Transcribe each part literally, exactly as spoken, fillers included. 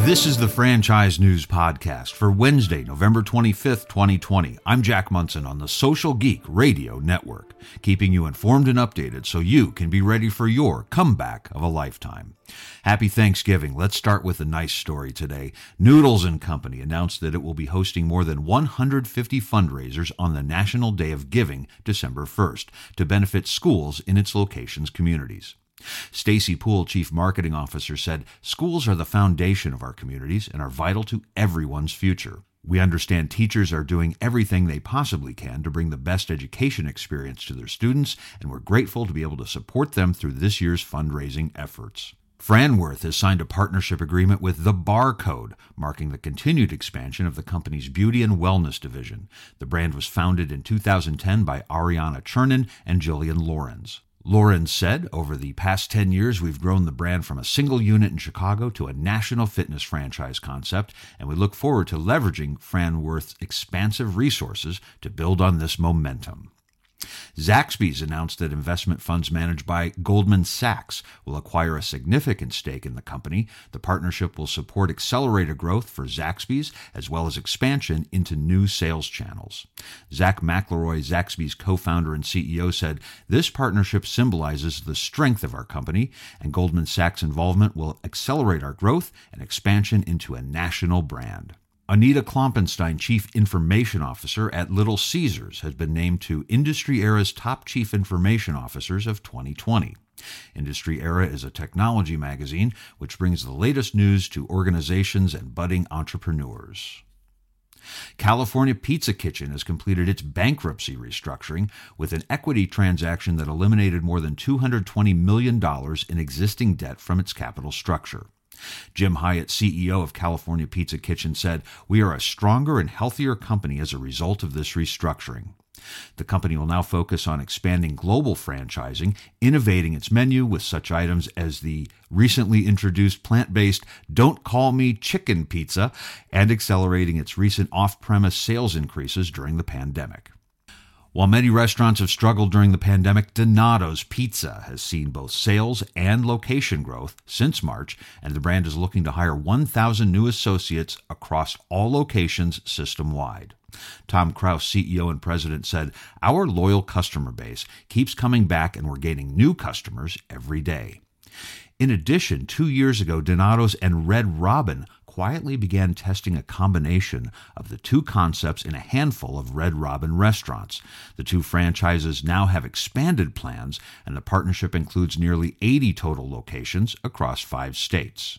This is the Franchise News Podcast for Wednesday, November twenty-fifth, twenty twenty. I'm Jack Munson on the Social Geek Radio Network, keeping you informed and updated so you can be ready for your comeback of a lifetime. Happy Thanksgiving. Let's start with a nice story today. Noodles and Company announced that it will be hosting more than one hundred fifty fundraisers on the National Day of Giving, December first, to benefit schools in its locations' communities. Stacy Poole, Chief Marketing Officer, said, "Schools are the foundation of our communities and are vital to everyone's future. We understand teachers are doing everything they possibly can to bring the best education experience to their students, and we're grateful to be able to support them through this year's fundraising efforts." Franworth has signed a partnership agreement with The Barcode, marking the continued expansion of the company's beauty and wellness division. The brand was founded in two thousand ten by Ariana Chernin and Jillian Lorenz. Lorenz said, "Over the past ten years, we've grown the brand from a single unit in Chicago to a national fitness franchise concept, and we look forward to leveraging Franworth's expansive resources to build on this momentum." Zaxby's announced that investment funds managed by Goldman Sachs will acquire a significant stake in the company. The partnership will support accelerated growth for Zaxby's as well as expansion into new sales channels. Zach McElroy, Zaxby's co-founder and C E O, said, "This partnership symbolizes the strength of our company, and Goldman Sachs' involvement will accelerate our growth and expansion into a national brand." Anita Klompenstein, Chief Information Officer at Little Caesars, has been named to Industry Era's Top Chief Information Officers of twenty twenty. Industry Era is a technology magazine which brings the latest news to organizations and budding entrepreneurs. California Pizza Kitchen has completed its bankruptcy restructuring with an equity transaction that eliminated more than two hundred twenty million dollars in existing debt from its capital structure. Jim Hyatt, C E O of California Pizza Kitchen, said, "We are a stronger and healthier company as a result of this restructuring." The company will now focus on expanding global franchising, innovating its menu with such items as the recently introduced plant-based Don't Call Me Chicken Pizza, and accelerating its recent off-premise sales increases during the pandemic. While many restaurants have struggled during the pandemic, Donato's Pizza has seen both sales and location growth since March, and the brand is looking to hire one thousand new associates across all locations system-wide. Tom Kraus, C E O and President, said, "Our loyal customer base keeps coming back and we're gaining new customers every day." In addition, two years ago, Donato's and Red Robin quietly began testing a combination of the two concepts in a handful of Red Robin restaurants. The two franchises now have expanded plans, and the partnership includes nearly eighty total locations across five states.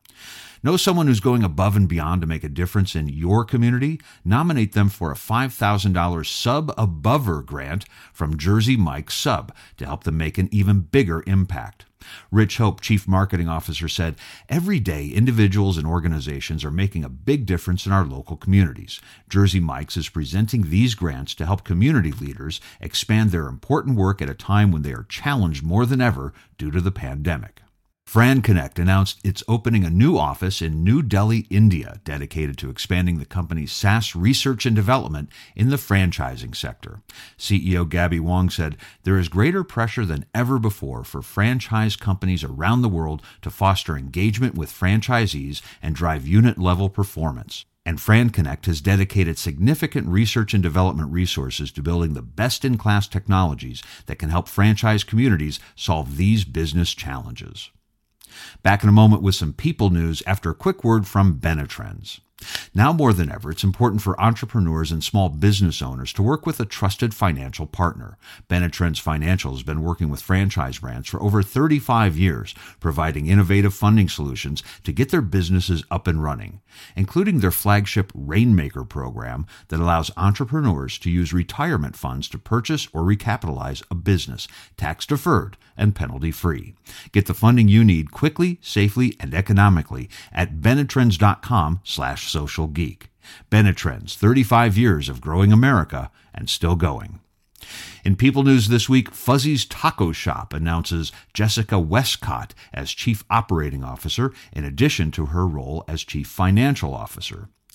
Know someone who's going above and beyond to make a difference in your community? Nominate them for a five thousand dollars Sub-Abover grant from Jersey Mike's Sub to help them make an even bigger impact. Rich Hope, Chief Marketing Officer, said, "Every day, individuals and organizations are making a big difference in our local communities. Jersey Mike's is presenting these grants to help community leaders expand their important work at a time when they are challenged more than ever due to the pandemic." FranConnect announced it's opening a new office in New Delhi, India, dedicated to expanding the company's SaaS research and development in the franchising sector. C E O Gabby Wong said, "There is greater pressure than ever before for franchise companies around the world to foster engagement with franchisees and drive unit-level performance. And FranConnect has dedicated significant research and development resources to building the best-in-class technologies that can help franchise communities solve these business challenges." Back in a moment with some people news after a quick word from Benetrends. Now more than ever, it's important for entrepreneurs and small business owners to work with a trusted financial partner. Benetrends Financial has been working with franchise brands for over thirty-five years, providing innovative funding solutions to get their businesses up and running, including their flagship Rainmaker program that allows entrepreneurs to use retirement funds to purchase or recapitalize a business, tax-deferred and penalty-free. Get the funding you need quickly, safely, and economically at Benetrends.com slash social geek. Benetrends, thirty-five years of growing America and still going. In People News this week, Fuzzy's Taco Shop announces Jessica Westcott as Chief Operating Officer in addition to her role as Chief Financial Officer.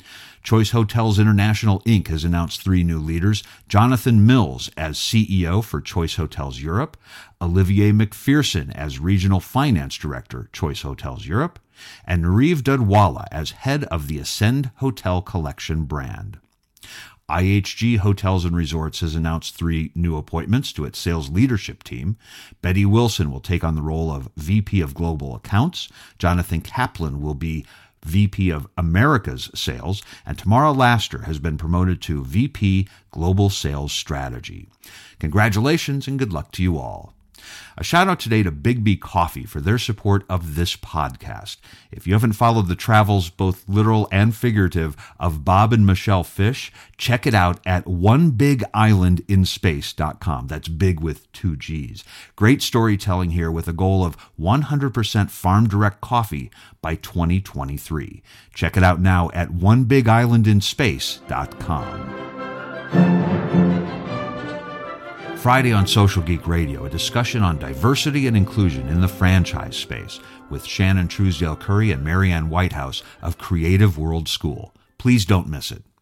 Choice Hotels International, Incorporated has announced three new leaders: Jonathan Mills as C E O for Choice Hotels Europe, Olivier McPherson as Regional Finance Director, Choice Hotels Europe, and Nariv Dudwala as head of the Ascend Hotel Collection brand. I H G Hotels and Resorts has announced three new appointments to its sales leadership team. Betty Wilson will take on the role of V P of Global Accounts. Jonathan Kaplan will be V P of Americas Sales, and Tamara Laster has been promoted to V P Global Sales Strategy. Congratulations and good luck to you all. A shout out today to Big B Coffee for their support of this podcast. If you haven't followed the travels, both literal and figurative, of Bob and Michelle Fish, check it out at one big island in space dot com. That's big with two G's. Great storytelling here with a goal of one hundred percent farm direct coffee by twenty twenty-three. Check it out now at one big island in space dot com. Friday on Social Geek Radio, a discussion on diversity and inclusion in the franchise space with Shannon Truesdale Curry and Marianne Whitehouse of Creative World School. Please don't miss it.